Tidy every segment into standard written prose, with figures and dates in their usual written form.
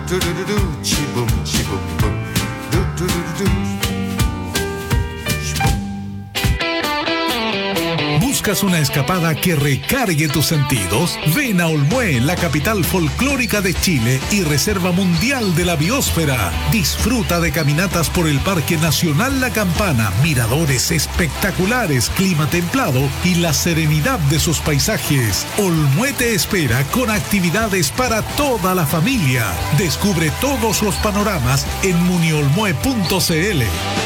¿Buscas una escapada que recargue tus sentidos? Ven a Olmué, la capital folclórica de Chile y reserva mundial de la biosfera. Disfruta de caminatas por el Parque Nacional La Campana, miradores espectaculares, clima templado y la serenidad de sus paisajes. Olmué te espera con actividades para toda la familia. Descubre todos los panoramas en muniolmue.cl.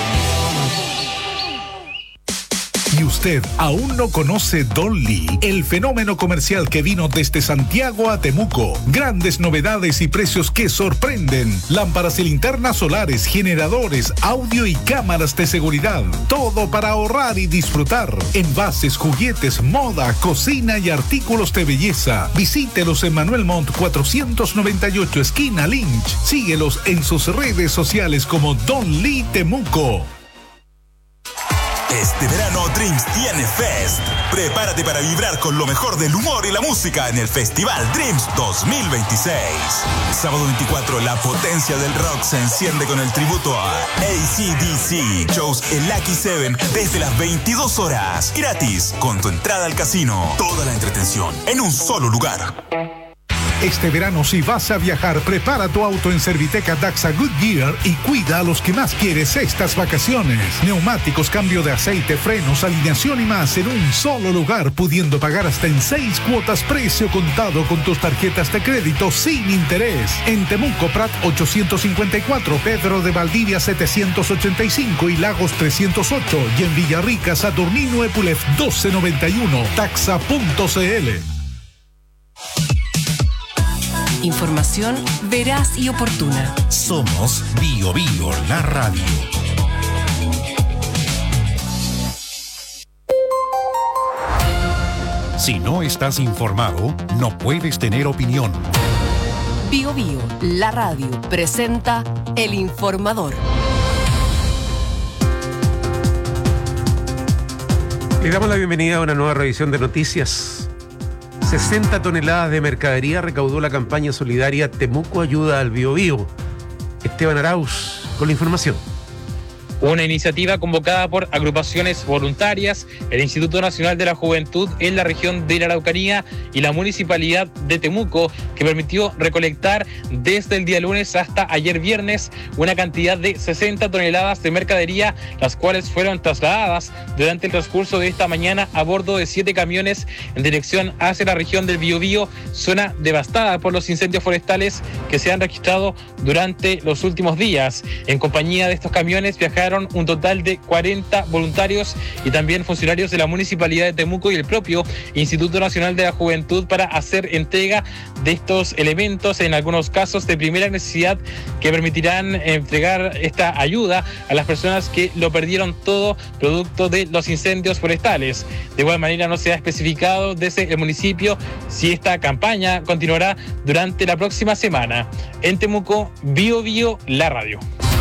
¿Y usted aún no conoce Don Lee, el fenómeno comercial que vino desde Santiago a Temuco? Grandes novedades y precios que sorprenden. Lámparas y linternas solares, generadores, audio y cámaras de seguridad. Todo para ahorrar y disfrutar. Envases, juguetes, moda, cocina y artículos de belleza. Visítelos en Manuel Montt 498, esquina Lynch. Síguelos en sus redes sociales como Don Lee Temuco. Este verano Dreams tiene Fest. Prepárate para vibrar con lo mejor del humor y la música en el Festival Dreams 2026. Sábado 24, la potencia del rock se enciende con el tributo a AC/DC. Shows en Lucky 7 desde las 22 horas. Gratis, con tu entrada al casino. Toda la entretención en un solo lugar. Este verano, si vas a viajar, prepara tu auto en Serviteca Daxa Goodyear y cuida a los que más quieres estas vacaciones. Neumáticos, cambio de aceite, frenos, alineación y más en un solo lugar, pudiendo pagar hasta en 6 cuotas precio contado con tus tarjetas de crédito sin interés. En Temuco, Prat 854, Pedro de Valdivia 785 y Lagos 308. Y en Villarrica, Saturnino Epulef 1291. Taxa.cl. Información veraz y oportuna. Somos Bio Bio, la radio. Si no estás informado, no puedes tener opinión. Bio Bio, la radio, presenta El Informador. Le damos la bienvenida a una nueva revisión de noticias. 60 toneladas de mercadería recaudó la campaña solidaria Temuco Ayuda al Biobío. Esteban Arauz con la información. Una iniciativa convocada por agrupaciones voluntarias, el Instituto Nacional de la Juventud en la región de la Araucanía y la Municipalidad de Temuco, que permitió recolectar desde el día lunes hasta ayer viernes una cantidad de 60 toneladas de mercadería, las cuales fueron trasladadas durante el transcurso de esta mañana a bordo de 7 camiones en dirección hacia la región del Biobío, zona devastada por los incendios forestales que se han registrado durante los últimos días. En compañía de estos camiones viajaron un total de 40 voluntarios y también funcionarios de la Municipalidad de Temuco y el propio Instituto Nacional de la Juventud para hacer entrega de estos elementos, en algunos casos de primera necesidad, que permitirán entregar esta ayuda a las personas que lo perdieron todo producto de los incendios forestales. De igual manera, no se ha especificado desde el municipio si esta campaña continuará durante la próxima semana. En Temuco, Bio Bio, la radio.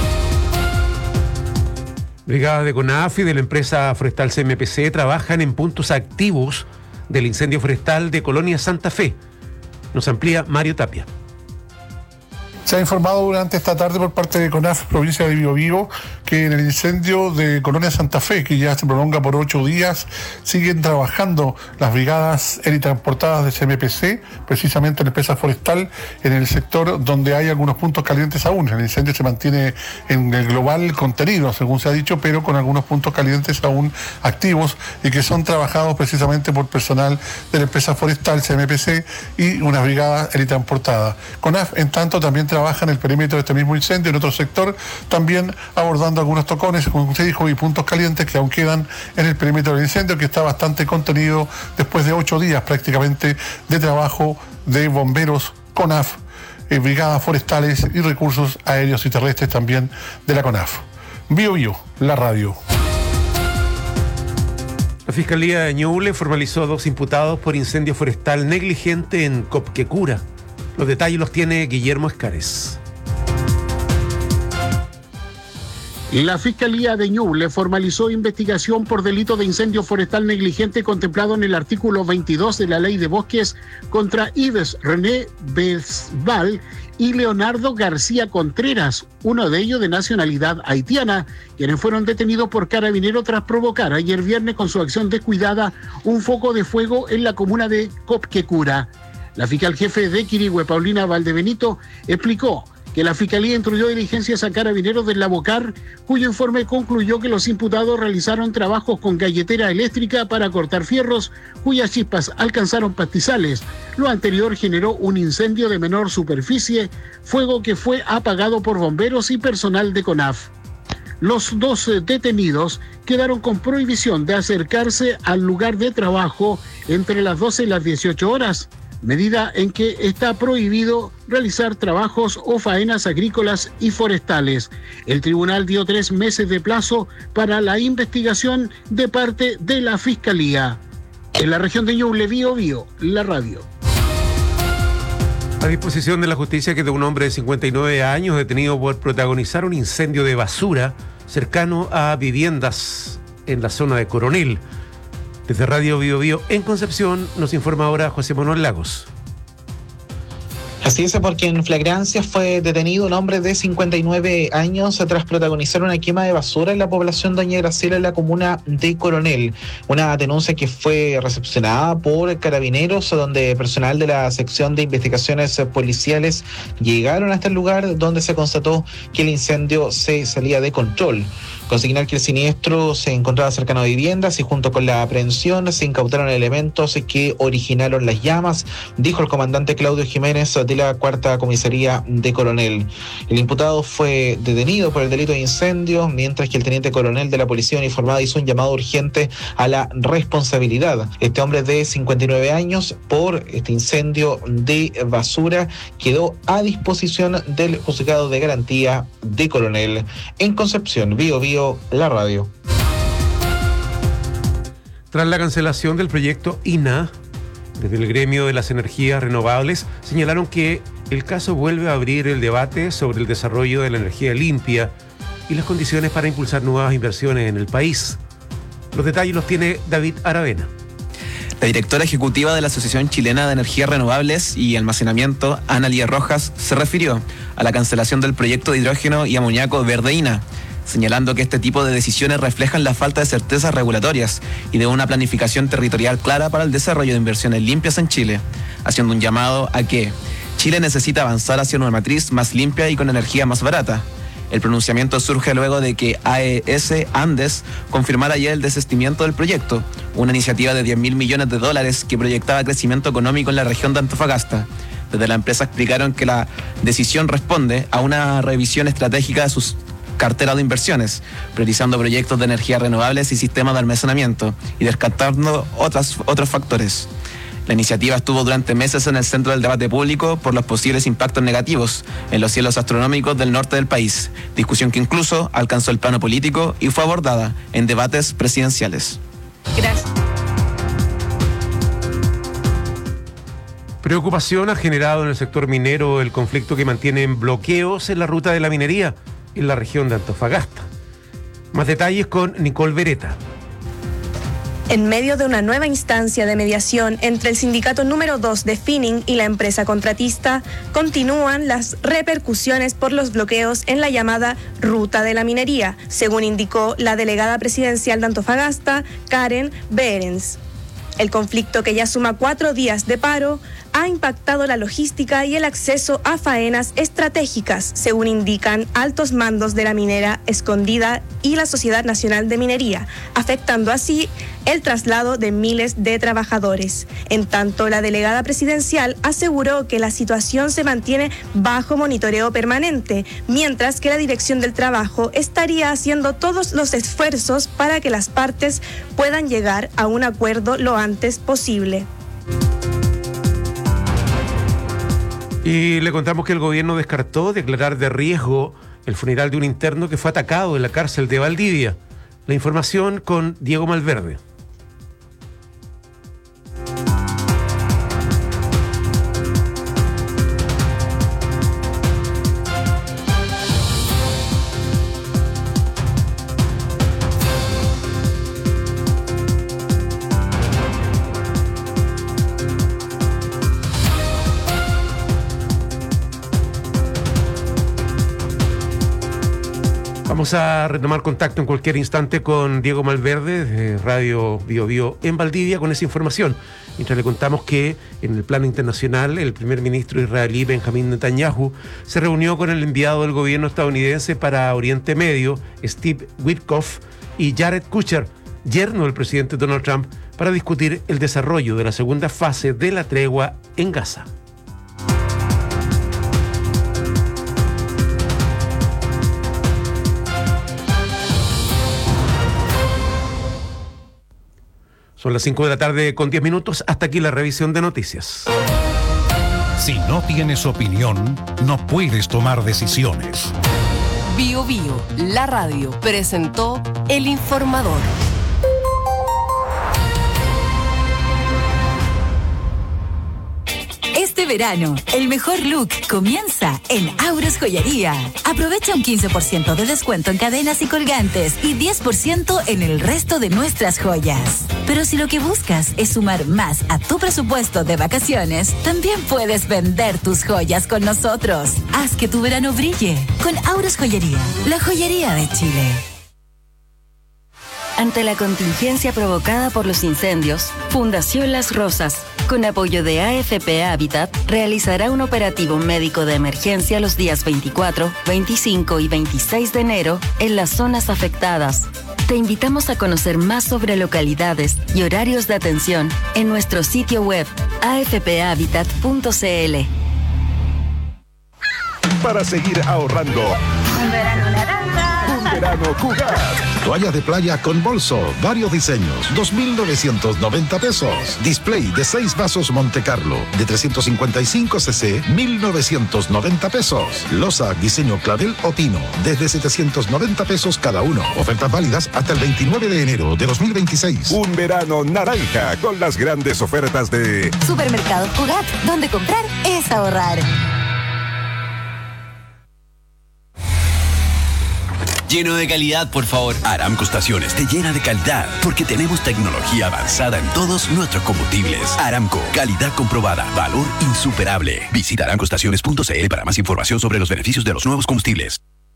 Brigadas de CONAF y de la empresa forestal CMPC trabajan en puntos activos del incendio forestal de Colonia Santa Fe. Nos amplía Mario Tapia. Se ha informado durante esta tarde por parte de CONAF, provincia de Biobío, que en el incendio de Colonia Santa Fe, que ya se prolonga por 8 días, siguen trabajando las brigadas helitransportadas de CMPC, precisamente en la empresa forestal, en el sector donde hay algunos puntos calientes aún. El incendio se mantiene en el global contenido, según se ha dicho, pero con algunos puntos calientes aún activos y que son trabajados precisamente por personal de la empresa forestal CMPC y una brigada helitransportada. CONAF, en tanto, también trabaja en el perímetro de este mismo incendio, en otro sector, también abordando algunos tocones, como usted dijo, y puntos calientes que aún quedan en el perímetro del incendio, que está bastante contenido después de 8 días prácticamente de trabajo de bomberos, CONAF, brigadas forestales y recursos aéreos y terrestres también de la CONAF. Bio Bio, la radio. La Fiscalía de Ñuble formalizó a 2 imputados por incendio forestal negligente en Copquecura. Los detalles los tiene Guillermo Escares. La Fiscalía de Ñuble formalizó investigación por delito de incendio forestal negligente contemplado en el artículo 22 de la Ley de Bosques contra Yves René Besval y Leonardo García Contreras, uno de ellos de nacionalidad haitiana, quienes fueron detenidos por Carabineros tras provocar ayer viernes con su acción descuidada un foco de fuego en la comuna de Copquecura. La fiscal jefe de Quirihue, Paulina Valdebenito, explicó que la Fiscalía instruyó diligencias a Carabineros del Labocar, cuyo informe concluyó que los imputados realizaron trabajos con galletera eléctrica para cortar fierros, cuyas chispas alcanzaron pastizales. Lo anterior generó un incendio de menor superficie, fuego que fue apagado por bomberos y personal de CONAF. Los dos detenidos quedaron con prohibición de acercarse al lugar de trabajo entre las 12 y las 18 horas. Medida en que está prohibido realizar trabajos o faenas agrícolas y forestales. El tribunal dio 3 meses de plazo para la investigación de parte de la Fiscalía. En la región de Ñuble, Biobío, la radio. A disposición de la justicia quedó un hombre de 59 años detenido por protagonizar un incendio de basura cercano a viviendas en la zona de Coronel. Desde Radio Biobío en Concepción nos informa ahora José Manuel Lagos. Así es, porque en flagrancia fue detenido un hombre de 59 años tras protagonizar una quema de basura en la población Doña Graciela en la comuna de Coronel. Una denuncia que fue recepcionada por Carabineros, donde personal de la sección de investigaciones policiales llegaron hasta el lugar donde se constató que el incendio se salía de control. Consignar que el siniestro se encontraba cercano a viviendas y junto con la aprehensión se incautaron elementos que originaron las llamas, dijo el comandante Claudio Jiménez de la Cuarta Comisaría de Coronel. El imputado fue detenido por el delito de incendio, mientras que el teniente coronel de la Policía Uniformada hizo un llamado urgente a la responsabilidad. Este hombre de 59 años por este incendio de basura quedó a disposición del Juzgado de Garantía de Coronel. En Concepción, Biobío, la radio. Tras la cancelación del proyecto INA, desde el gremio de las energías renovables señalaron que el caso vuelve a abrir el debate sobre el desarrollo de la energía limpia y las condiciones para impulsar nuevas inversiones en el país. Los detalles los tiene David Aravena. La directora ejecutiva de la Asociación Chilena de Energías Renovables y Almacenamiento, Ana Lía Rojas, se refirió a la cancelación del proyecto de hidrógeno y amoníaco verde INA, señalando que este tipo de decisiones reflejan la falta de certezas regulatorias y de una planificación territorial clara para el desarrollo de inversiones limpias en Chile, haciendo un llamado a que Chile necesita avanzar hacia una matriz más limpia y con energía más barata. El pronunciamiento surge luego de que AES Andes confirmara ayer el desistimiento del proyecto, una iniciativa de $10.000 millones que proyectaba crecimiento económico en la región de Antofagasta. Desde la empresa explicaron que la decisión responde a una revisión estratégica de sus cartera de inversiones, priorizando proyectos de energías renovables y sistemas de almacenamiento y descartando otros factores. La iniciativa estuvo durante meses en el centro del debate público por los posibles impactos negativos en los cielos astronómicos del norte del país, discusión que incluso alcanzó el plano político y fue abordada en debates presidenciales. Gracias. Preocupación ha generado en el sector minero el conflicto que mantienen bloqueos en la ruta de la minería en la región de Antofagasta. Más detalles con Nicole Beretta. En medio de una nueva instancia de mediación entre el sindicato número 2 de Finning y la empresa contratista, continúan las repercusiones por los bloqueos en la llamada Ruta de la Minería, según indicó la delegada presidencial de Antofagasta, Karen Behrens. El conflicto, que ya suma 4 días de paro, ha impactado la logística y el acceso a faenas estratégicas, según indican altos mandos de la minera Escondida y la Sociedad Nacional de Minería, afectando así el traslado de miles de trabajadores. En tanto, la delegada presidencial aseguró que la situación se mantiene bajo monitoreo permanente, mientras que la Dirección del Trabajo estaría haciendo todos los esfuerzos para que las partes puedan llegar a un acuerdo lo antes posible. Y le contamos que el gobierno descartó declarar de riesgo el funeral de un interno que fue atacado en la cárcel de Valdivia. La información con Diego Malverde. Vamos a retomar contacto en cualquier instante con Diego Malverde de Radio Bio Bio en Valdivia con esa información. Mientras le contamos que en el plano internacional el primer ministro israelí Benjamín Netanyahu se reunió con el enviado del gobierno estadounidense para Oriente Medio, Steve Witkoff, y Jared Kushner, yerno del presidente Donald Trump, para discutir el desarrollo de la segunda fase de la tregua en Gaza. Son las 5 de la tarde con 10 minutos. Hasta aquí la revisión de noticias. Si no tienes opinión, no puedes tomar decisiones. Bio Bio, la radio, presentó El Informador. Este verano, el mejor look comienza en Auros Joyería. Aprovecha un 15% de descuento en cadenas y colgantes y 10% en el resto de nuestras joyas. Pero si lo que buscas es sumar más a tu presupuesto de vacaciones, también puedes vender tus joyas con nosotros. Haz que tu verano brille con Auros Joyería, la joyería de Chile. Ante la contingencia provocada por los incendios, Fundación Las Rosas, con apoyo de AFP Habitat, realizará un operativo médico de emergencia los días 24, 25 y 26 de enero en las zonas afectadas. Te invitamos a conocer más sobre localidades y horarios de atención en nuestro sitio web afphabitat.cl. Para seguir ahorrando. Un verano naranja. Un verano Cugat. Toallas de playa con bolso, varios diseños, 2.990 pesos. Display de 6 vasos Monte Carlo, de 355 cc, 1.990 pesos. Losa, diseño clavel o pino, desde 790 pesos cada uno. Ofertas válidas hasta el 29 de enero de 2026. Un verano naranja con las grandes ofertas de Supermercados Cugat, donde comprar es ahorrar. Lleno de calidad, por favor. Aramco Estaciones te llena de calidad porque tenemos tecnología avanzada en todos nuestros combustibles. Aramco, calidad comprobada, valor insuperable. Visita aramcoestaciones.cl para más información sobre los beneficios de los nuevos combustibles.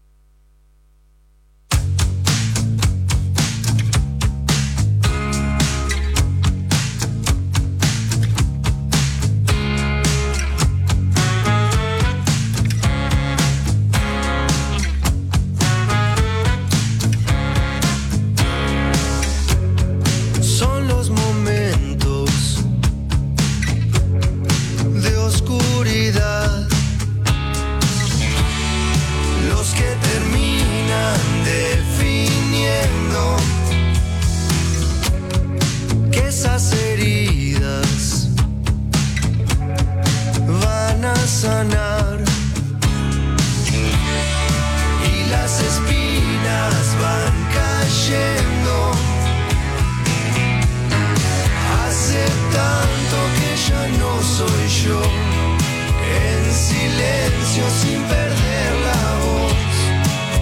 Sanar y las espinas van cayendo. Hace tanto que ya no soy yo, en silencio sin perder la voz.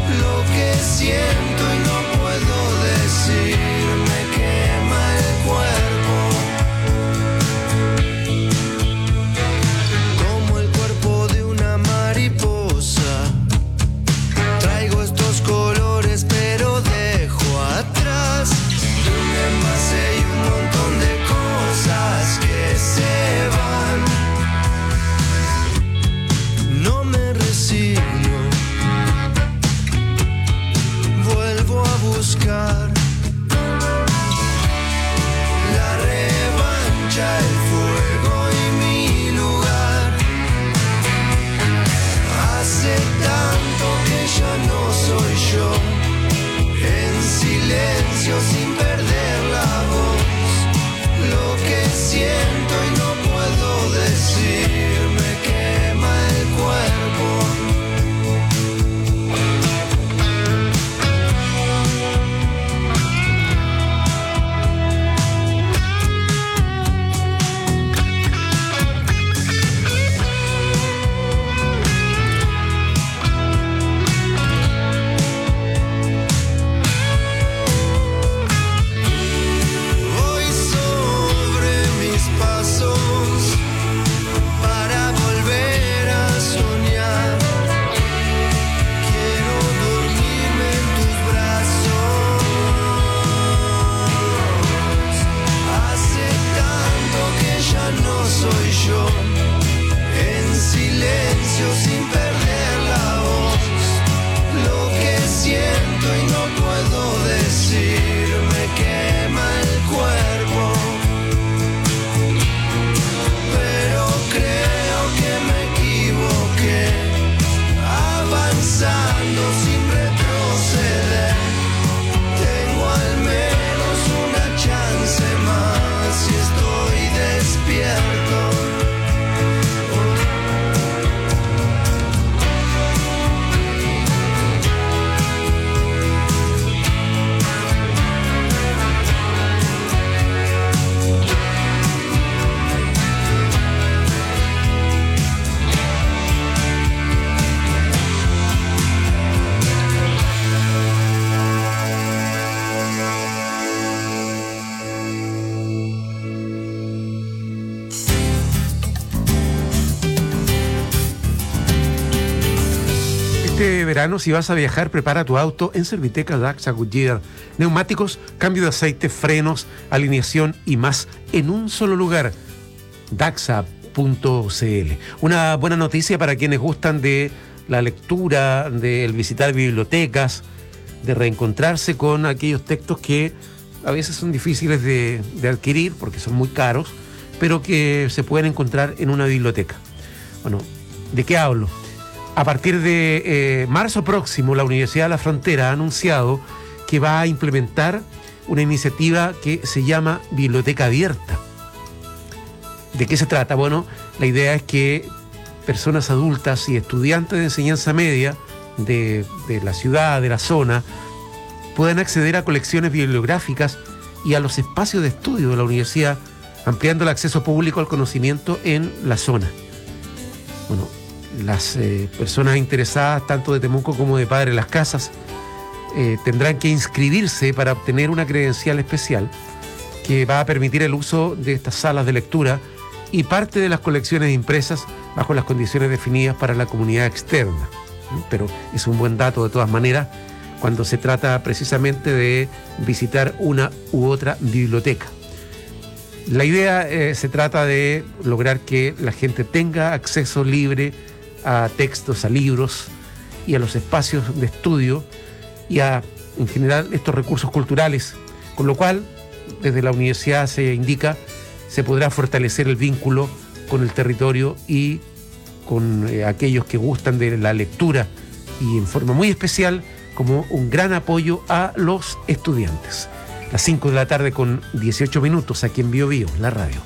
Este verano, si vas a viajar, prepara tu auto en Serviteca Daxa Goodyear. Neumáticos, cambio de aceite, frenos, alineación y más en un solo lugar. Daxa.cl. Una buena noticia para quienes gustan de la lectura, del visitar bibliotecas, de reencontrarse con aquellos textos que a veces son difíciles de adquirir porque son muy caros, pero que se pueden encontrar en una biblioteca. Bueno, ¿de qué hablo? A partir de marzo próximo, la Universidad de la Frontera ha anunciado que va a implementar una iniciativa que se llama Biblioteca Abierta. ¿De qué se trata? Bueno, la idea es que personas adultas y estudiantes de enseñanza media de la ciudad, de la zona, puedan acceder a colecciones bibliográficas y a los espacios de estudio de la universidad, ampliando el acceso público al conocimiento en la zona. Bueno, las personas interesadas, tanto de Temuco como de Padre Las Casas, tendrán que inscribirse para obtener una credencial especial que va a permitir el uso de estas salas de lectura y parte de las colecciones impresas bajo las condiciones definidas para la comunidad externa. Pero es un buen dato de todas maneras cuando se trata precisamente de visitar una u otra biblioteca. La idea se trata de lograr que la gente tenga acceso libre a textos, a libros y a los espacios de estudio y a, en general, estos recursos culturales, con lo cual, desde la universidad se indica, se podrá fortalecer el vínculo con el territorio y con aquellos que gustan de la lectura y en forma muy especial como un gran apoyo a los estudiantes. Las 5 de la tarde con 18 minutos aquí en Bio Bio, la radio.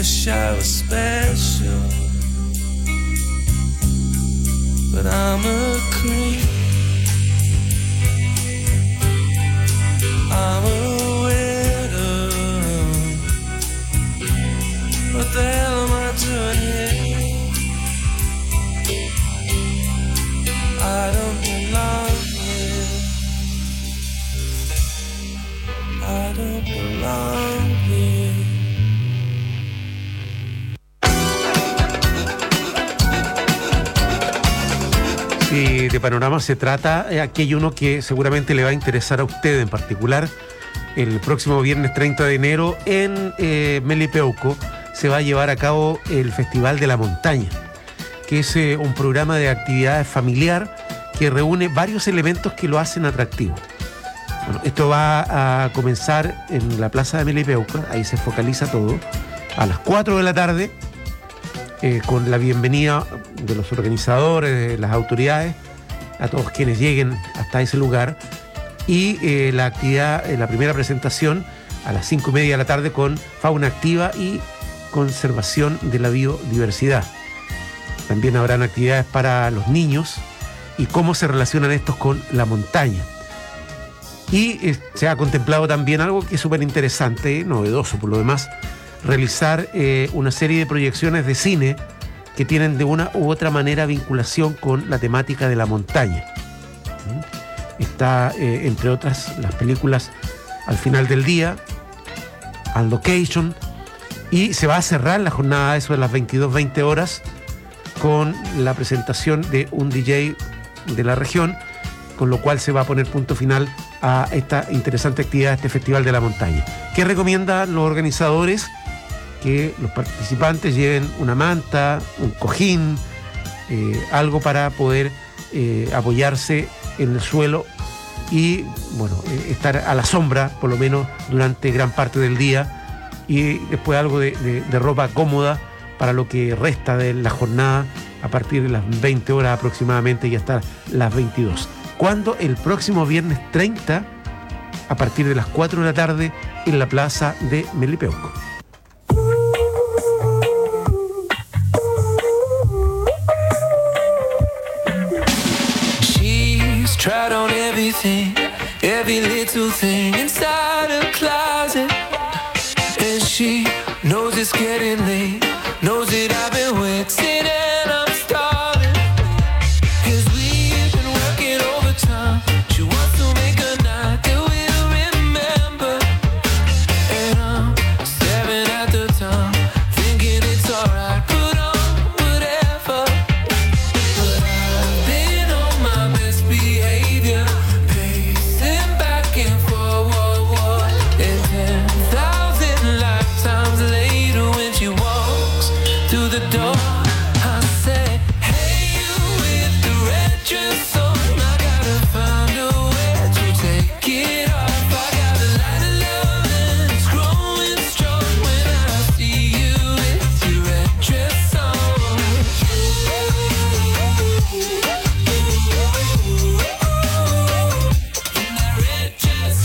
wish I was special, but I'm a creep. I'm a widow. What the hell am I doing here? I don't belong here. I don't belong here. Si de panorama se trata, aquí hay uno que seguramente le va a interesar a usted en particular. El próximo viernes 30 de enero en Melipeuco se va a llevar a cabo el Festival de la Montaña, que es un programa de actividades familiar que reúne varios elementos que lo hacen atractivo. Bueno, esto va a comenzar en la plaza de Melipeuco, ahí se focaliza todo, a las 4 de la tarde, con la bienvenida de los organizadores, de las autoridades, a todos quienes lleguen hasta ese lugar, y la actividad, la primera presentación a las 5:30 de la tarde con fauna activa y conservación de la biodiversidad. También habrán actividades para los niños y cómo se relacionan estos con la montaña. Y se ha contemplado también algo que es súper interesante, novedoso por lo demás, realizar una serie de proyecciones de cine que tienen de una u otra manera vinculación con la temática de la montaña. Está, entre otras, las películas Al final del día, On Location, y se va a cerrar la jornada, eso de las 22:20 horas, con la presentación de un DJ de la región, con lo cual se va a poner punto final a esta interesante actividad, este Festival de la Montaña. ¿Qué recomiendan los organizadores? Que los participantes lleven una manta, un cojín, algo para poder apoyarse en el suelo y, bueno, estar a la sombra, por lo menos durante gran parte del día, y después algo de ropa cómoda para lo que resta de la jornada a partir de las 20 horas aproximadamente y hasta las 22. Cuando el próximo viernes 30, a partir de las 4 de la tarde, en la plaza de Melipeuco. Tried on everything, every little thing inside her closet. And she knows it's getting late, knows that I've been waiting and I'm starving. 'Cause we've been working overtime. She wants to make a night that we'll remember. And I'm staring at the time, thinking it's alright, put on whatever. But I've been on my best behavior, pacing back and forward, and 10,000 lifetimes later when she walks through the door, I say, hey, you with the red dress on, I gotta find a way to take it off. I got a light of love and it's growing strong when I see you with your red dress on. In that red dress,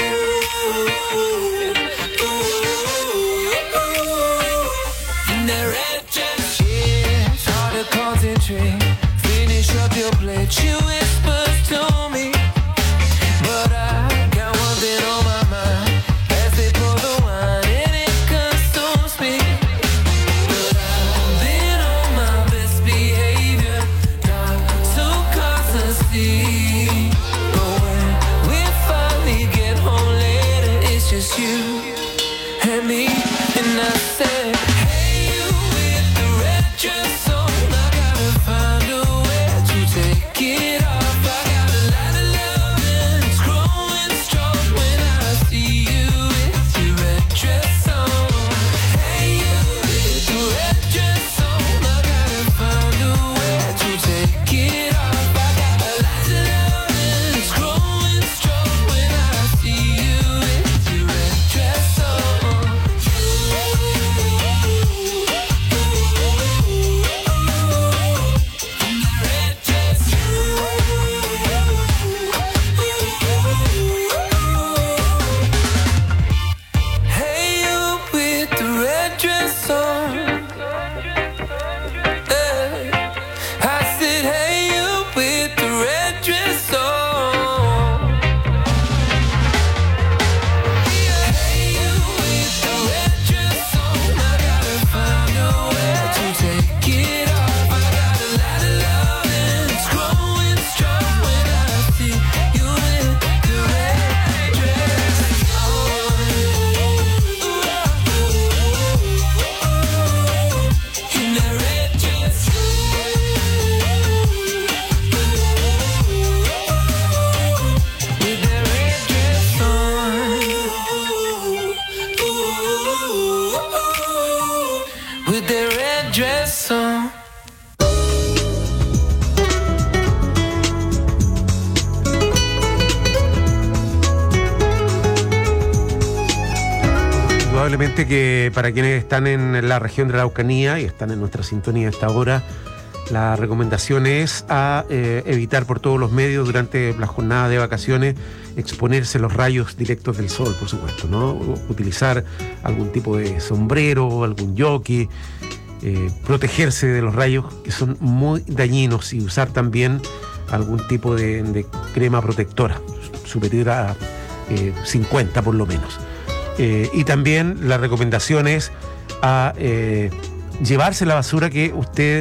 in that red dress, yeah, it's hard to concentrate. Finish up your plate, she whispers to me, but I got one thing on my mind as they pour the wine and it consumes me. But I've been on my best behavior, not to cause a scene. But when we finally get home later, it's just you and me, and I say, hey, you with the red dress on, I gotta find a way to take it off. I got a lot of love and it's growing strong when I see you with your red dress on. Hey, you with the red dress on, I gotta find a way to take it off. I got a lot of love and it's growing strong when I see you with your red dress on. red dress on. I said, hey, you with the red dress on. Hey, you with the red dress on. I gotta find a way to take it off. I got a lot of love and it's growing strong when I see you with the red dress on. In that red dress. With that red dress on. With that red dress on. Indudablemente que para quienes están en la región de la Araucanía y están en nuestra sintonía a esta hora, la recomendación es a evitar por todos los medios durante la jornada de vacaciones exponerse a los rayos directos del sol, por supuesto, ¿no? Utilizar algún tipo de sombrero, algún jockey, protegerse de los rayos que son muy dañinos y usar también algún tipo de crema protectora superior a 50 por lo menos. Y también la recomendación es a llevarse la basura que usted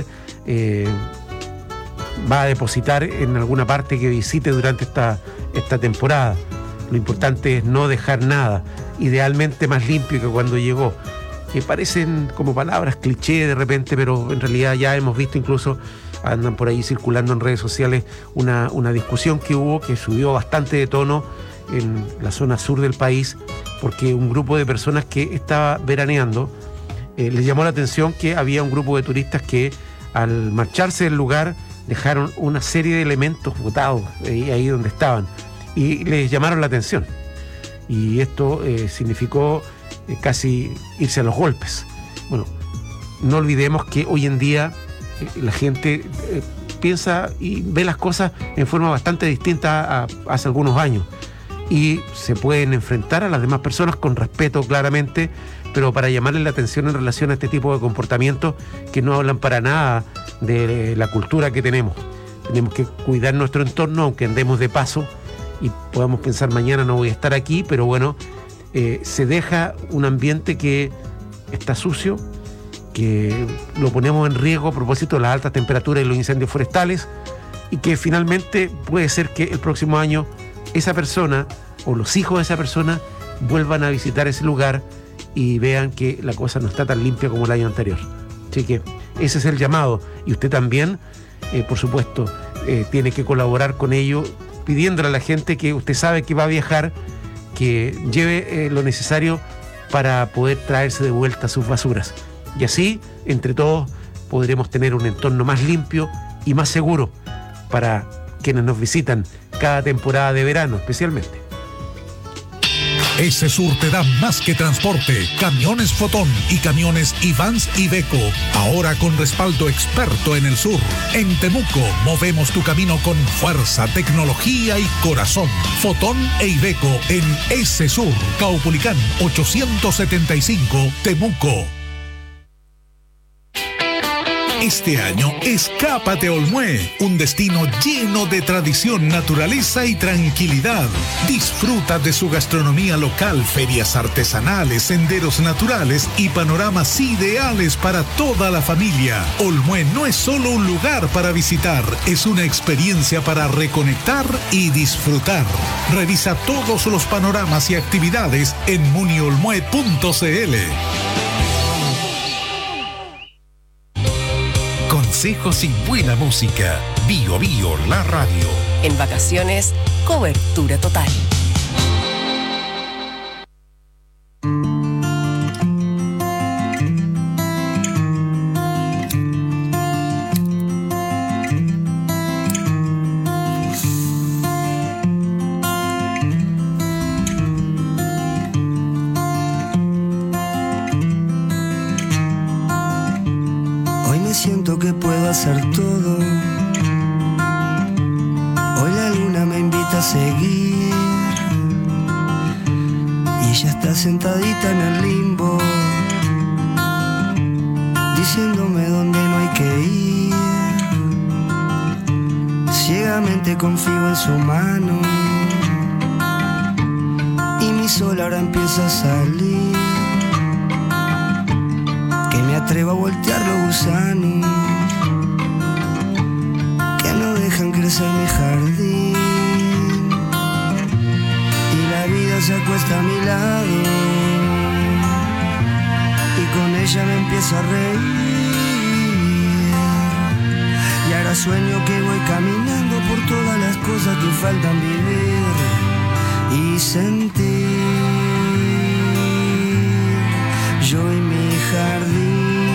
va a depositar en alguna parte que visite durante esta temporada. Lo importante es no dejar nada, idealmente más limpio que cuando llegó, que parecen como palabras cliché de repente, pero en realidad ya hemos visto, incluso andan por ahí circulando en redes sociales una discusión que hubo, que subió bastante de tono en la zona sur del país, porque un grupo de personas que estaba veraneando les llamó la atención que había un grupo de turistas que al marcharse del lugar dejaron una serie de elementos botados ahí donde estaban y les llamaron la atención, y esto significó casi irse a los golpes. Bueno, no olvidemos que hoy en día la gente piensa y ve las cosas en forma bastante distinta a hace algunos años, y se pueden enfrentar a las demás personas con respeto claramente, pero para llamarles la atención en relación a este tipo de comportamientos que no hablan para nada de la cultura que tenemos. Tenemos que cuidar nuestro entorno, aunque andemos de paso y podamos pensar mañana no voy a estar aquí, pero bueno, se deja un ambiente que está sucio, que lo ponemos en riesgo a propósito de las altas temperaturas y los incendios forestales, y que finalmente puede ser que el próximo año esa persona o los hijos de esa persona vuelvan a visitar ese lugar y vean que la cosa no está tan limpia como el año anterior. Así que ese es el llamado, y usted también, por supuesto, tiene que colaborar con ello, pidiéndole a la gente que usted sabe que va a viajar, que lleve lo necesario para poder traerse de vuelta sus basuras. Y así, entre todos, podremos tener un entorno más limpio y más seguro para quienes nos visitan cada temporada de verano especialmente. Ese-Sur te da más que transporte. Camiones Fotón y camiones Ivans Iveco. Ahora con respaldo experto en el sur. En Temuco movemos tu camino con fuerza, tecnología y corazón. Fotón e Iveco en Ese-Sur. Caupolicán 875 Temuco. Este año, escápate a Olmué, un destino lleno de tradición, naturaleza y tranquilidad. Disfruta de su gastronomía local, ferias artesanales, senderos naturales y panoramas ideales para toda la familia. Olmué no es solo un lugar para visitar, es una experiencia para reconectar y disfrutar. Revisa todos los panoramas y actividades en muniolmue.cl. Consejos y buena música. Bio Bio, la radio. En vacaciones, cobertura total. Siento que puedo hacer todo. Hoy la luna me invita a seguir y ella está sentadita en el limbo, diciéndome dónde no hay que ir. Ciegamente confío en su mano y mi sol ahora empieza a salir. Que me atrevo a voltear los gusanos que no dejan crecer mi jardín. Y la vida se acuesta a mi lado y con ella me empiezo a reír. Y ahora sueño que voy caminando por todas las cosas que faltan vivir y sentir. Yo y mi jardín.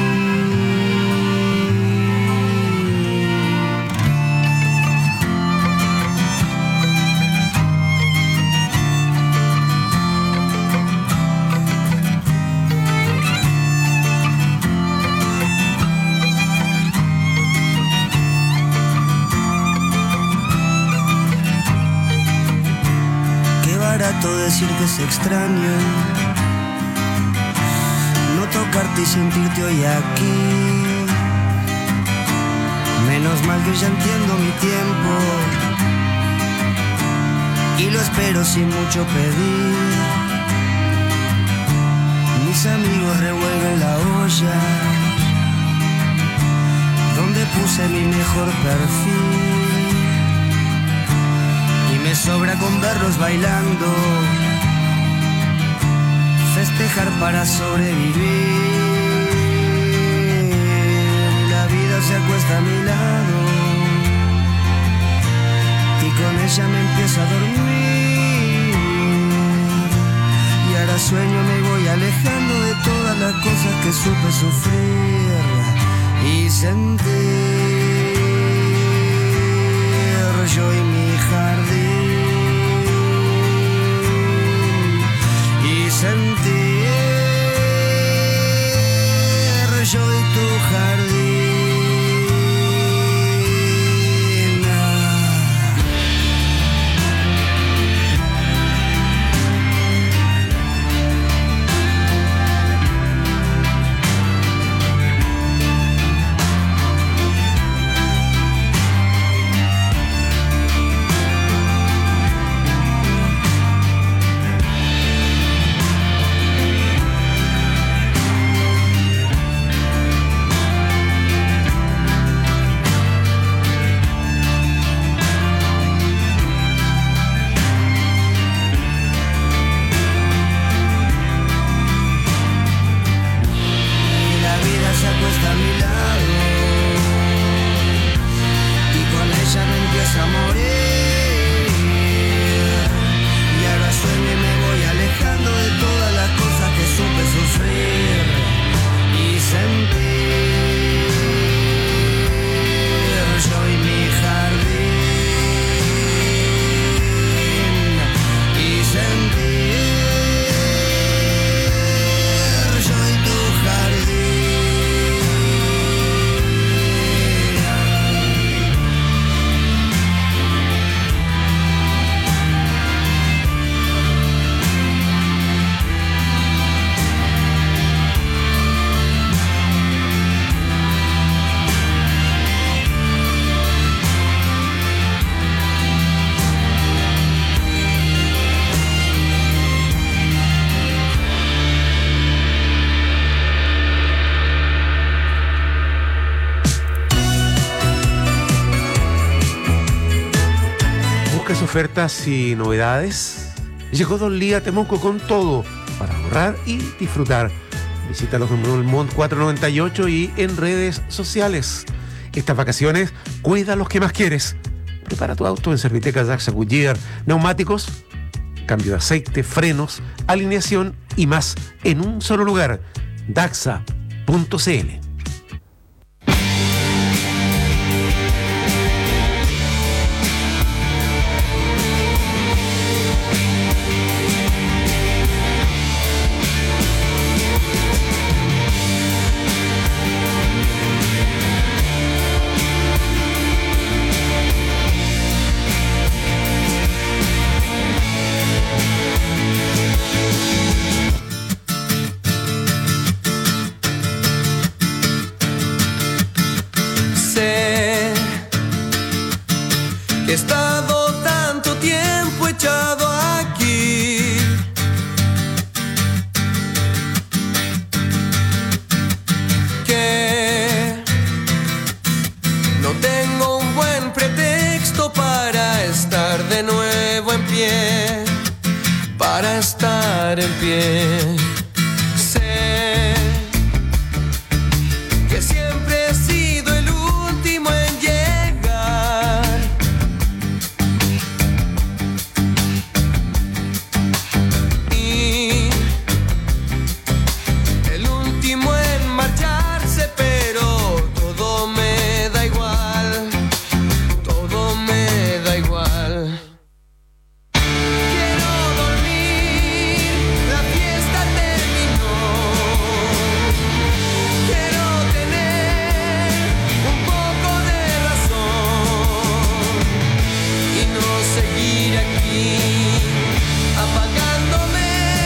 Decir que es extraño no tocarte y sentirte hoy aquí. Menos mal que ya entiendo mi tiempo y lo espero sin mucho pedir. Mis amigos revuelven la olla donde puse mi mejor perfil. Me sobra con verlos bailando, festejar para sobrevivir. La vida se acuesta a mi lado y con ella me empiezo a dormir. Y ahora sueño me voy alejando de todas las cosas que supe sufrir y sentir. Yo y mi jardín y sentir yo y tu jardín. Ofertas y novedades. Llegó Don Lía a Temuco con todo para ahorrar y disfrutar. Visítalos en Mont 498 y en redes sociales. Estas vacaciones, cuida a los que más quieres. Prepara tu auto en Serviteca Daxa Goodyear. Neumáticos, cambio de aceite, frenos, alineación y más en un solo lugar. Daxa.cl. estar en pie. Sé que siempre he sido el último en llegar. Y el último en marcharse, pero todo me da igual. Todo me da igual. Quiero dormir, la fiesta terminó. Quiero tener un poco de razón y no seguir aquí apagándome.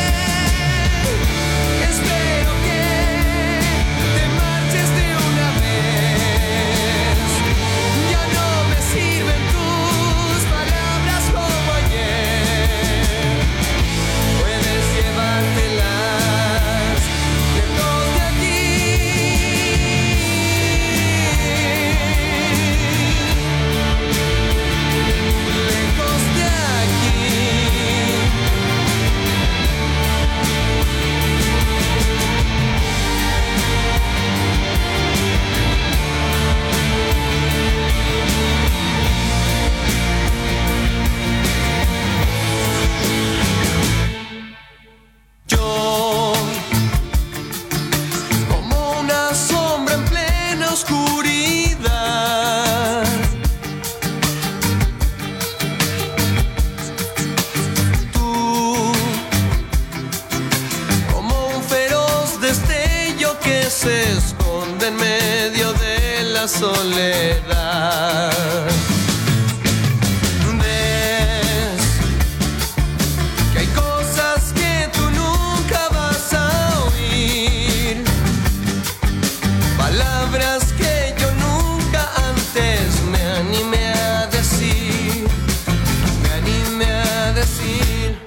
Espero que te marches de una vez. Ya no me sirven tus palabras como ayer. Puedes llevártelas lejos de aquí. Lejos de aquí. Yo, como una sombra en plena oscuridad, tú, como un feroz destello que se esconde en medio de la soledad. Ves que hay cosas que tú nunca vas a oír, palabras que yo nunca antes me animé a decir, me animé a decir.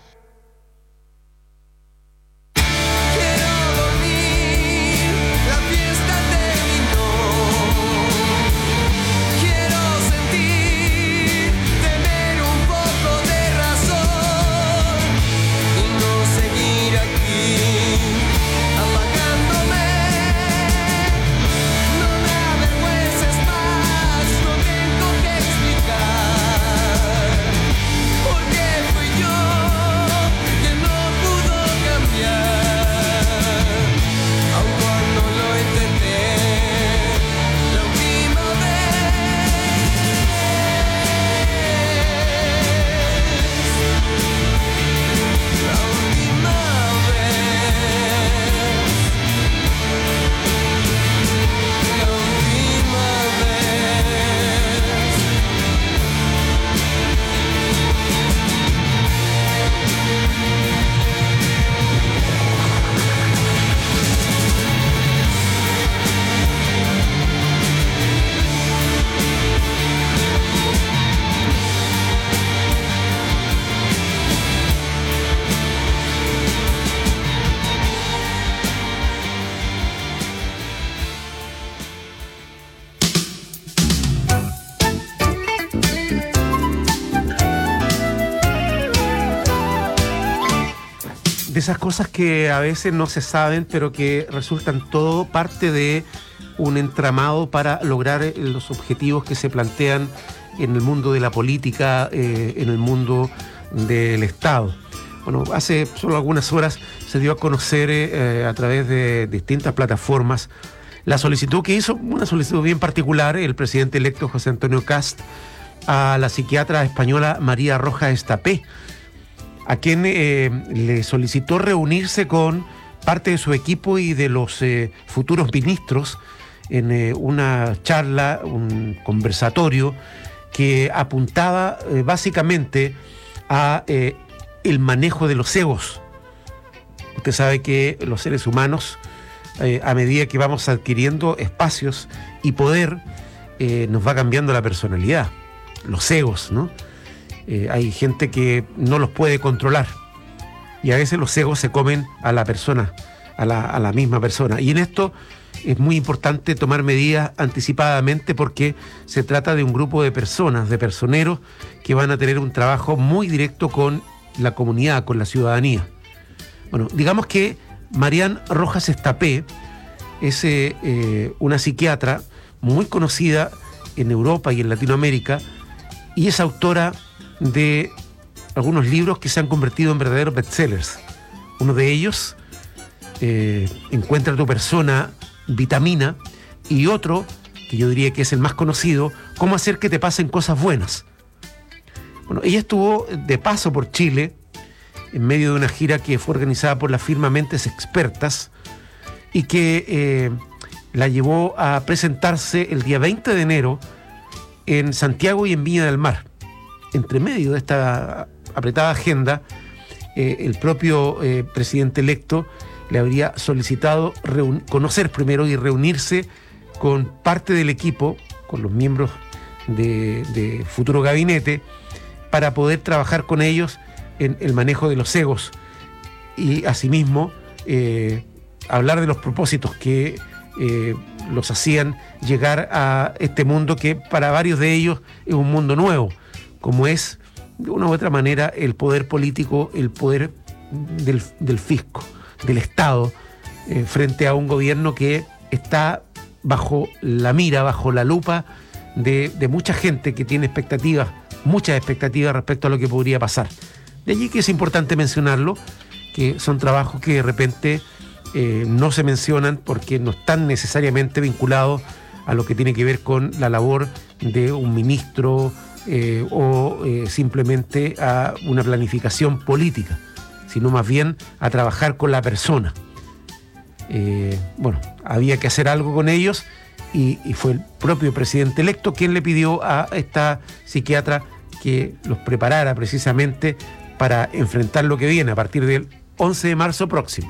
Quiero dormir, la fiesta terminó. Quiero sentir, tener un poco de razón y no seguir aquí apagándome. No me avergüences más, no tengo que explicar por qué fui yo quien no pudo cambiar, aun cuando lo intenté la última vez. La última vez. La última vez. De esas cosas que a veces no se saben, pero que resultan todo parte de un entramado para lograr los objetivos que se plantean en el mundo de la política, en el mundo del Estado. Bueno, hace solo algunas horas se dio a conocer a través de distintas plataformas la solicitud que hizo, una solicitud bien particular, el presidente electo José Antonio Kast a la psiquiatra española María Rojas Estapé, a quien le solicitó reunirse con parte de su equipo y de los futuros ministros en una charla, un conversatorio que apuntaba básicamente a el manejo de los egos. Usted sabe que los seres humanos, a medida que vamos adquiriendo espacios y poder, nos va cambiando la personalidad, los egos, ¿no? Hay gente que no los puede controlar y a veces los egos se comen a la persona, a la misma persona. Y en esto es muy importante tomar medidas anticipadamente porque se trata de un grupo de personas, de personeros que van a tener un trabajo muy directo con la comunidad, con la ciudadanía. Bueno, digamos que Marian Rojas Estapé es una psiquiatra muy conocida en Europa y en Latinoamérica, y es autora de algunos libros que se han convertido en verdaderos bestsellers. Uno de ellos, Encuentra tu persona, Vitamina, y otro, que yo diría que es el más conocido, Cómo hacer que te pasen cosas buenas. Bueno, ella estuvo de paso por Chile en medio de una gira que fue organizada por la firma Mentes Expertas y que la llevó a presentarse el día 20 de enero en Santiago y en Viña del Mar. Entre medio de esta apretada agenda, el propio presidente electo le habría solicitado conocer primero y reunirse con parte del equipo, con los miembros de futuro gabinete, para poder trabajar con ellos en el manejo de los egos y asimismo hablar de los propósitos que los hacían llegar a este mundo que para varios de ellos es un mundo nuevo, como es de una u otra manera el poder político, el poder del fisco, del Estado, frente a un gobierno que está bajo la mira, bajo la lupa de mucha gente que tiene expectativas, muchas expectativas respecto a lo que podría pasar. De allí que es importante mencionarlo, que son trabajos que de repente no se mencionan porque no están necesariamente vinculados a lo que tiene que ver con la labor de un ministro o simplemente a una planificación política, sino más bien a trabajar con la persona. Bueno, había que hacer algo con ellos y fue el propio presidente electo quien le pidió a esta psiquiatra que los preparara precisamente para enfrentar lo que viene a partir del 11 de marzo próximo.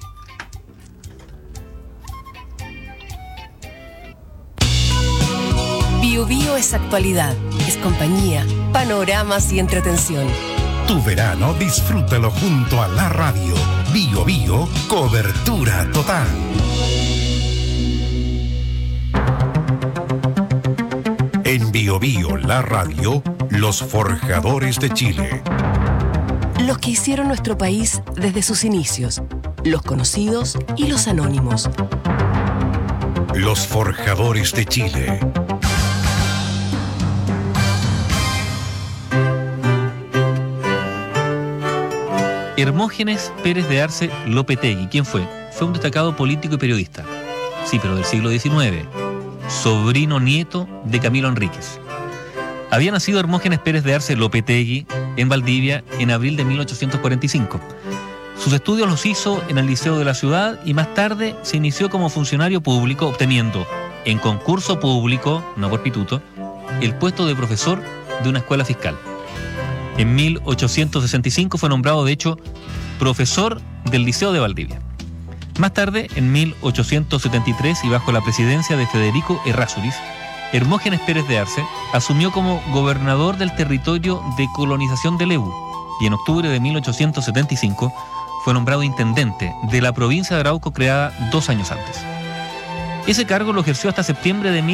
Bio Bio es actualidad, es compañía, panoramas y entretención. Tu verano disfrútalo junto a la radio. Bio Bio, cobertura total. En Bio Bio, la radio, los forjadores de Chile. Los que hicieron nuestro país desde sus inicios, los conocidos y los anónimos. Los forjadores de Chile. Hermógenes Pérez de Arce Lopetegui, ¿quién fue? Fue un destacado político y periodista. Sí, pero del siglo XIX. Sobrino nieto de Camilo Enríquez. Había nacido Hermógenes Pérez de Arce Lopetegui en Valdivia en abril de 1845. Sus estudios los hizo en el Liceo de la ciudad y más tarde se inició como funcionario público, obteniendo en concurso público, no por pituto, el puesto de profesor de una escuela fiscal. En 1865 fue nombrado, de hecho, profesor del Liceo de Valdivia. Más tarde, en 1873, y bajo la presidencia de Federico Errázuriz, Hermógenes Pérez de Arce asumió como gobernador del territorio de colonización de Lebu y en octubre de 1875 fue nombrado intendente de la provincia de Arauco, creada 2 años antes. Ese cargo lo ejerció hasta septiembre de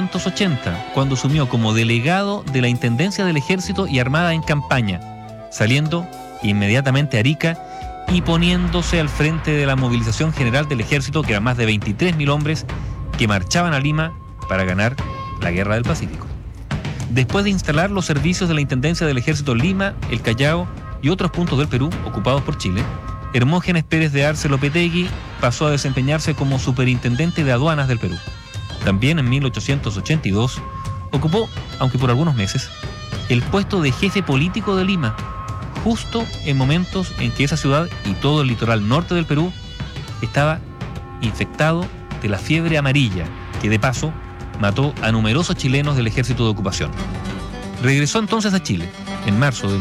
1880, cuando asumió como delegado de la Intendencia del Ejército y Armada en campaña, saliendo inmediatamente a Arica y poniéndose al frente de la movilización general del ejército, que eran más de 23.000 hombres que marchaban a Lima para ganar la Guerra del Pacífico. Después de instalar los servicios de la Intendencia del Ejército Lima, el Callao y otros puntos del Perú ocupados por Chile, Hermógenes Pérez de Arce Lopetegui pasó a desempeñarse como superintendente de aduanas del Perú. También en 1882 ocupó, aunque por algunos meses, el puesto de jefe político de Lima, justo en momentos en que esa ciudad y todo el litoral norte del Perú estaba infectado de la fiebre amarilla, que de paso mató a numerosos chilenos del ejército de ocupación. Regresó entonces a Chile en marzo de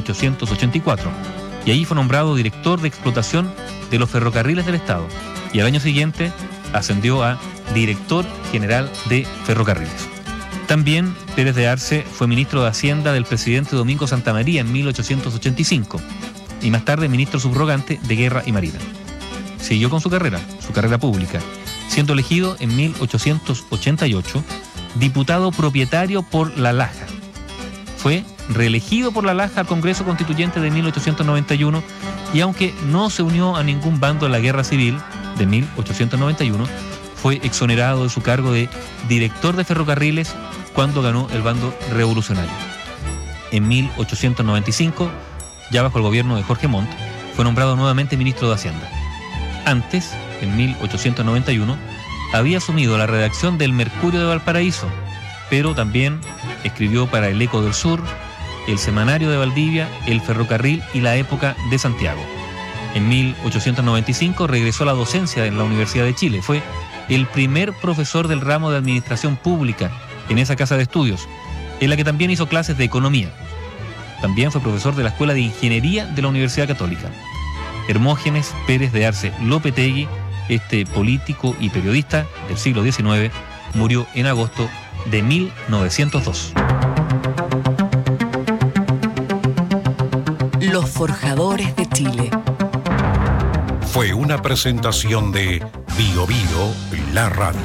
1884 y allí fue nombrado director de explotación de los ferrocarriles del Estado y al año siguiente ascendió a director general de ferrocarriles. También Pérez de Arce fue ministro de Hacienda del presidente Domingo Santa María en 1885 y más tarde ministro subrogante de Guerra y Marina. Siguió con su carrera pública, siendo elegido en 1888 diputado propietario por La Laja. Fue reelegido por la Laja al Congreso Constituyente de 1891 y aunque no se unió a ningún bando en la Guerra Civil de 1891, fue exonerado de su cargo de director de ferrocarriles cuando ganó el bando revolucionario. En 1895, ya bajo el gobierno de Jorge Montt, fue nombrado nuevamente ministro de Hacienda. Antes, en 1891, había asumido la redacción del Mercurio de Valparaíso, pero también escribió para El Eco del Sur, El Semanario de Valdivia, El Ferrocarril y La Época de Santiago. En 1895 regresó a la docencia en la Universidad de Chile. Fue el primer profesor del ramo de Administración Pública en esa casa de estudios, en la que también hizo clases de economía. También fue profesor de la Escuela de Ingeniería de la Universidad Católica. Hermógenes Pérez de Arce Lopetegui, este político y periodista del siglo XIX, murió en agosto de 1902. Los Forjadores de Chile. Fue una presentación de Bio Bio, la radio.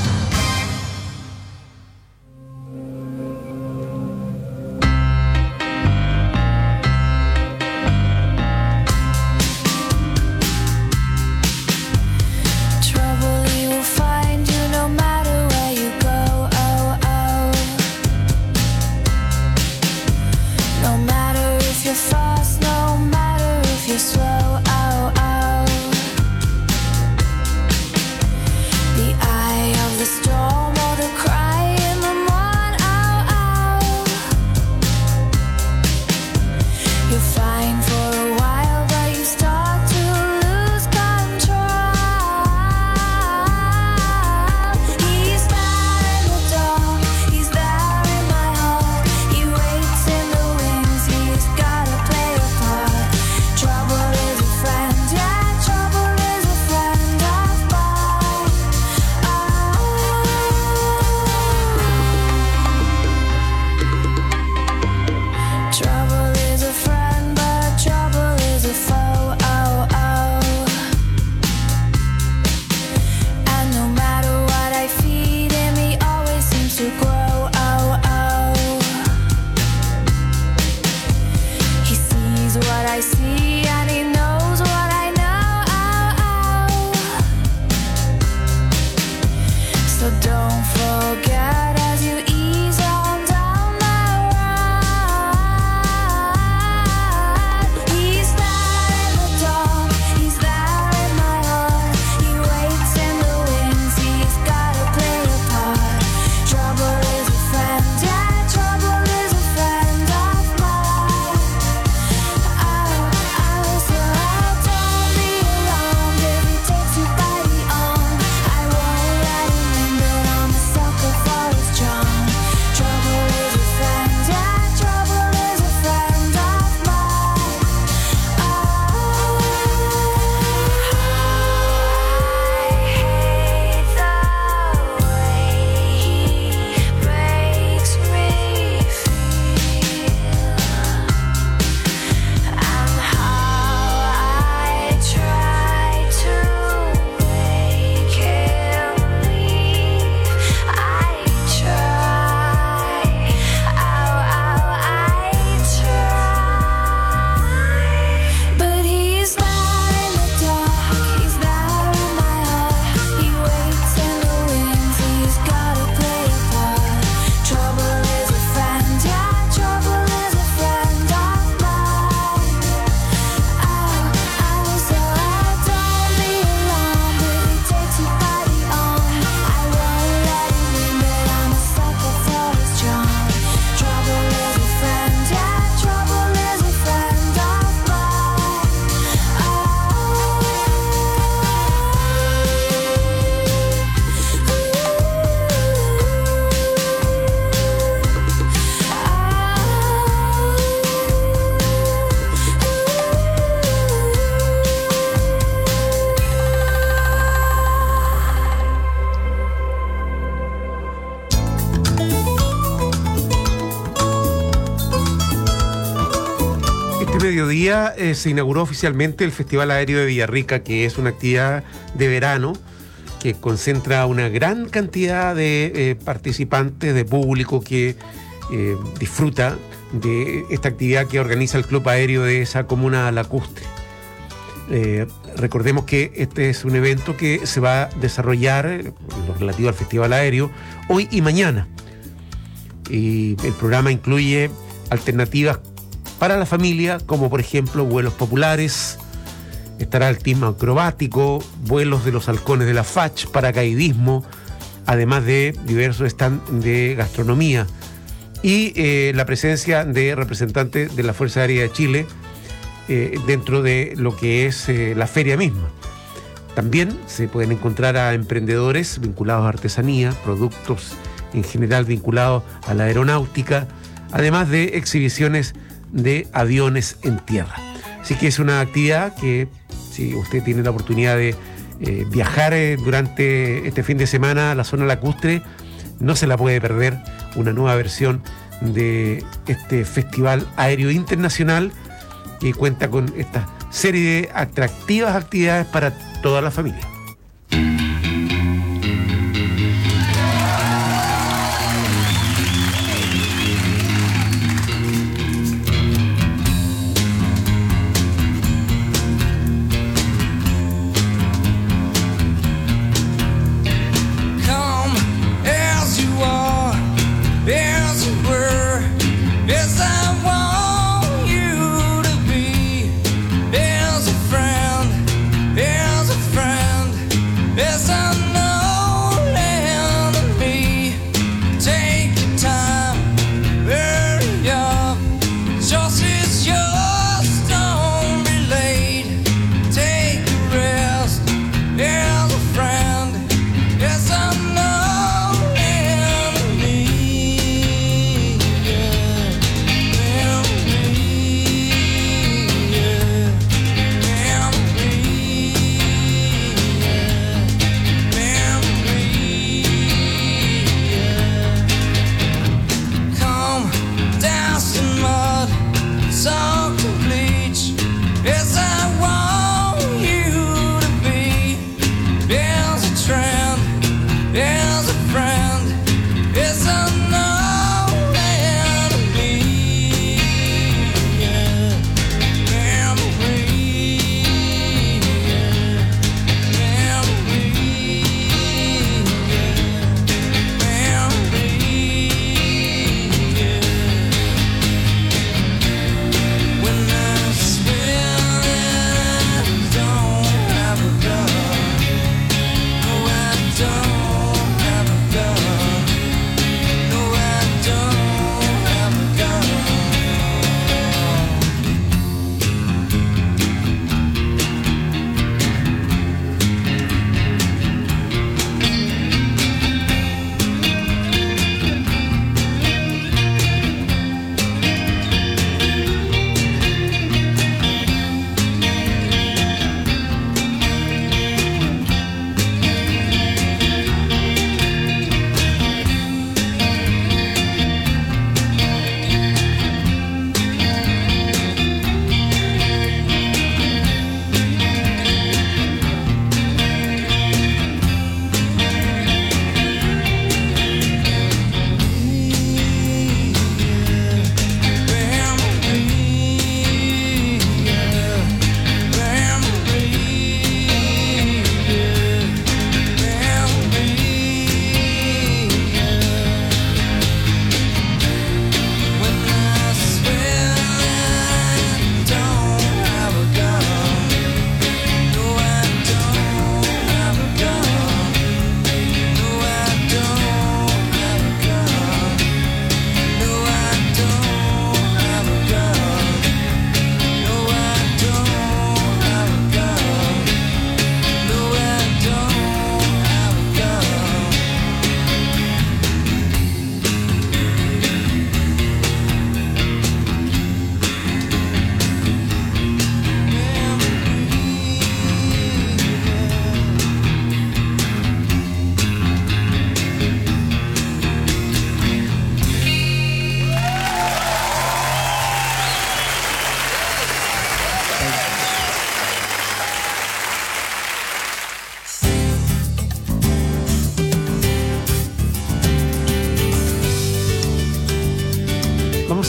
mediodía se inauguró oficialmente el Festival Aéreo de Villarrica, que es una actividad de verano que concentra una gran cantidad de participantes, de público que disfruta de esta actividad que organiza el Club Aéreo de esa comuna lacustre. Recordemos que este es un evento que se va a desarrollar, lo relativo al Festival Aéreo, hoy y mañana. Y el programa incluye alternativas para la familia, como por ejemplo vuelos populares, estará el team acrobático, vuelos de los halcones de la FACH, paracaidismo, además de diversos stands de gastronomía y la presencia de representantes de la Fuerza Aérea de Chile dentro de lo que es la feria misma. También se pueden encontrar a emprendedores vinculados a artesanía, productos en general vinculados a la aeronáutica, además de exhibiciones de aviones en tierra. Así que es una actividad que, si usted tiene la oportunidad de viajar durante este fin de semana a la zona lacustre, no se la puede perder. Una nueva versión de este Festival Aéreo Internacional que cuenta con esta serie de atractivas actividades para toda la familia.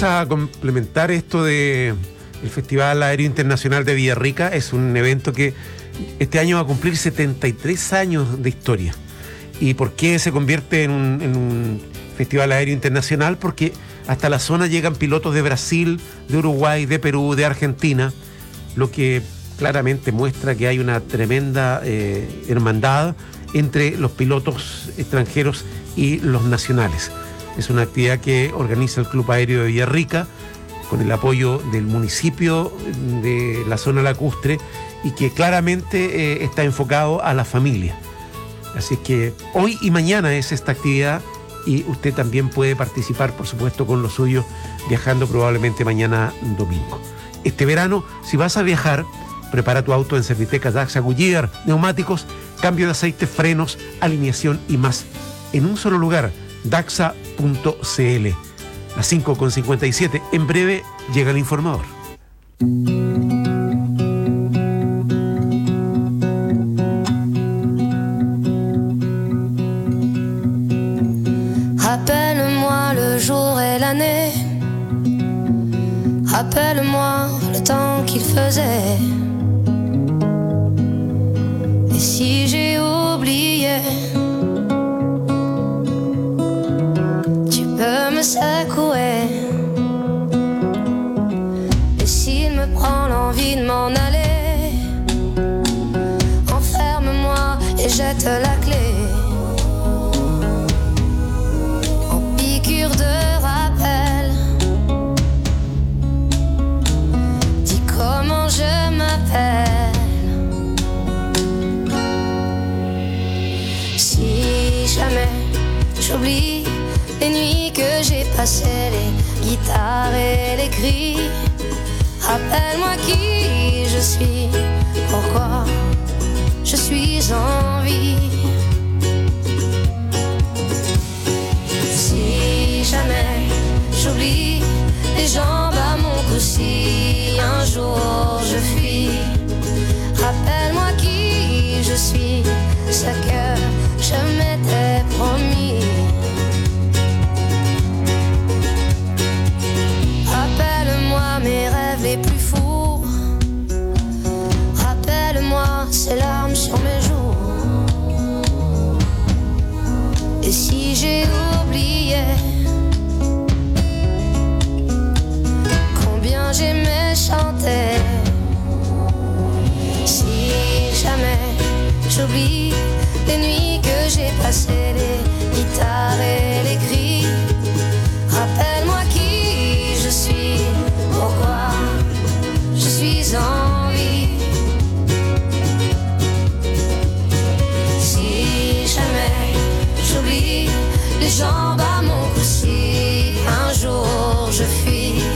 Vamos a complementar esto de el Festival Aéreo Internacional de Villarrica. Es un evento que este año va a cumplir 73 años de historia. ¿Y por qué se convierte en un Festival Aéreo Internacional? Porque hasta la zona llegan pilotos de Brasil, de Uruguay, de Perú, de Argentina, lo que claramente muestra que hay una tremenda hermandad entre los pilotos extranjeros y los nacionales. Es una actividad que organiza el Club Aéreo de Villarrica con el apoyo del municipio de la zona lacustre y que claramente está enfocado a la familia. Así que hoy y mañana es esta actividad y usted también puede participar, por supuesto, con los suyos, viajando probablemente mañana domingo. Este verano, si vas a viajar, prepara tu auto en Serviteca Daxa Goodyear, neumáticos, cambio de aceite, frenos, alineación y más. En un solo lugar, daxa.cl. Las 5:57. En breve llega el informador. Rappelle-moi le jour et l'année. Rappelle-moi le temps qu'il faisait. Et si j'ai oublié, tu peux me secouer. Et s'il me prend l'envie de m'en aller, enferme-moi et jette la clé. De rappel, dis comment je m'appelle. Si jamais j'oublie les nuits que j'ai passées, les guitares et les cris, rappelle-moi qui je suis, pourquoi je suis en vie. Jamais j'oublie les jambes à mon cou si un jour je fuis. Rappelle-moi qui je suis, ce que je m'étais promis. Rappelle-moi mes rêves les plus fous. Rappelle-moi ces larmes sur mes joues. Et si j'ai oublié j'aimais chanter, si jamais j'oublie les nuits que j'ai passées, les guitares et les cris, rappelle-moi qui je suis, pourquoi je suis en vie. Si jamais j'oublie les jambes à mon cou si un